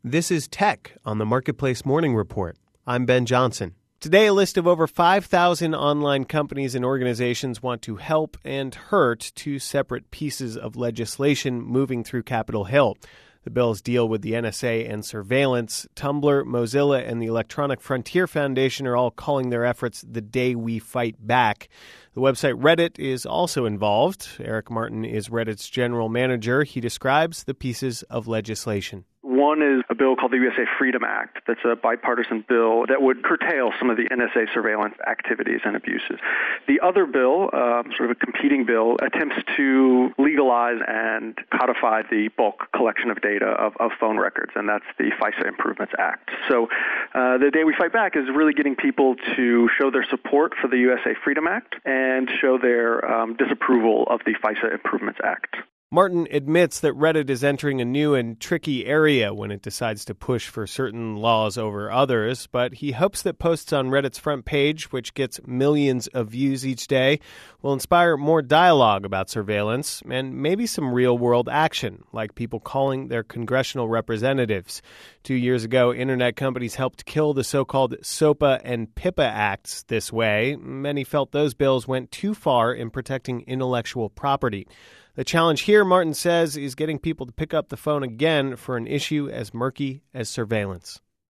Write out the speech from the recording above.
This is Tech on the Marketplace Morning Report. I'm Ben Johnson. Today, a list of over 5,000 online companies and organizations want to help and hurt two separate pieces of legislation moving through Capitol Hill. The bills deal with the NSA and surveillance. Tumblr, Mozilla, and the Electronic Frontier Foundation are all calling their efforts the day we fight back. The website Reddit is also involved. Eric Martin is Reddit's general manager. He describes the pieces of legislation. One is a bill called the USA Freedom Act. That's a bipartisan bill that would curtail some of the NSA surveillance activities and abuses. The other bill, sort of a competing bill, attempts to legalize and codify the bulk collection of data of phone records, and that's the FISA Improvements Act. So the day we fight back is really getting people to show their support for the USA Freedom Act and show their disapproval of the FISA Improvements Act. Martin admits that Reddit is entering a new and tricky area when it decides to push for certain laws over others, but he hopes that posts on Reddit's front page, which gets millions of views each day, will inspire more dialogue about surveillance and maybe some real-world action, like people calling their congressional representatives. 2 years ago, internet companies helped kill the so-called SOPA and PIPA acts this way. Many felt those bills went too far in protecting intellectual property. The challenge here, Martin says, is getting people to pick up the phone again for an issue as murky as surveillance.